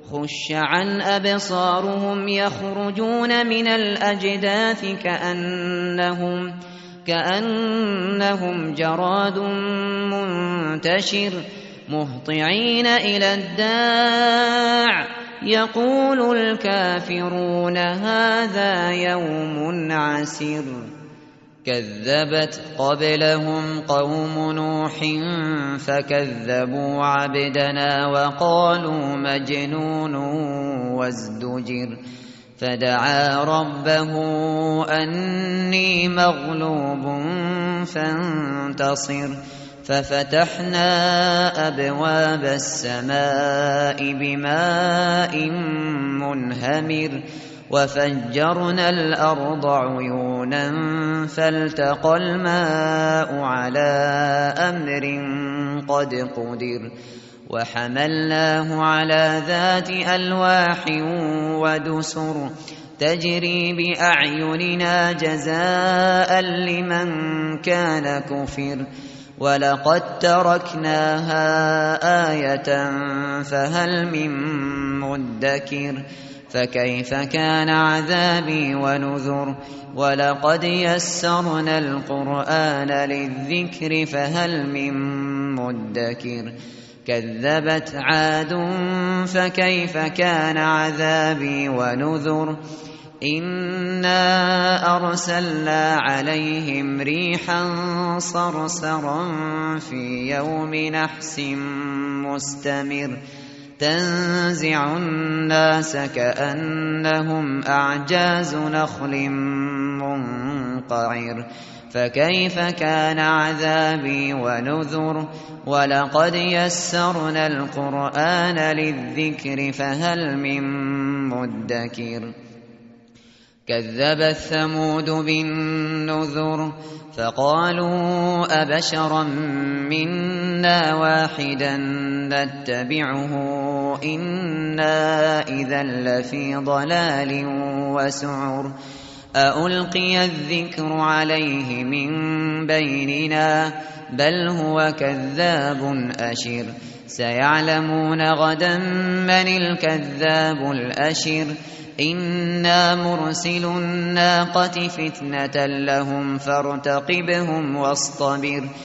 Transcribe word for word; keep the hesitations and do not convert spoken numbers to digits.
خش عن أبصارهم يخرجون من الأجداث كأنهم كأنهم جراد منتشر مهطعين إلى الداع يقول الكافرون هذا يوم عسر كذبت قبلهم قوم نوح فكذبوا عبدنا وقالوا مجنون وازدجر فدعا ربه أني مغلوب فانتصر ففتحنا أبواب السماء بماء منهمر وفجرنا الأرض عيونا فالتقى الماء على أمر قد قدر وحملناه على ذات ألواح ودسر تجري بأعيننا جزاء لمن كان كفر ولقد تركناها آية فهل من مدكر فكيف كان عذابي ونذر ولقد يسرنا القرآن للذكر فهل من مدكر كذبت عاد فكيف كان عذابي ونذر إنا أرسلنا عليهم ريحا صرصرا في يوم نحس مستمر تنزع الناس كأنهم أعجاز نخل منقعر فكيف كان عذابي ونذر ولقد يسرنا القرآن للذكر فهل من مدكر كذبت ثمود بالنذر فقالوا أبشرا منا واحدا نتبعه إنا إذا لفي ضلال وسعر أألقي الذكر عليه من بيننا بل هو كذاب أشر سيعلمون غدا من الكذاب الأشر إنا مرسل الناقة فتنة لهم فارتقبهم واصطبر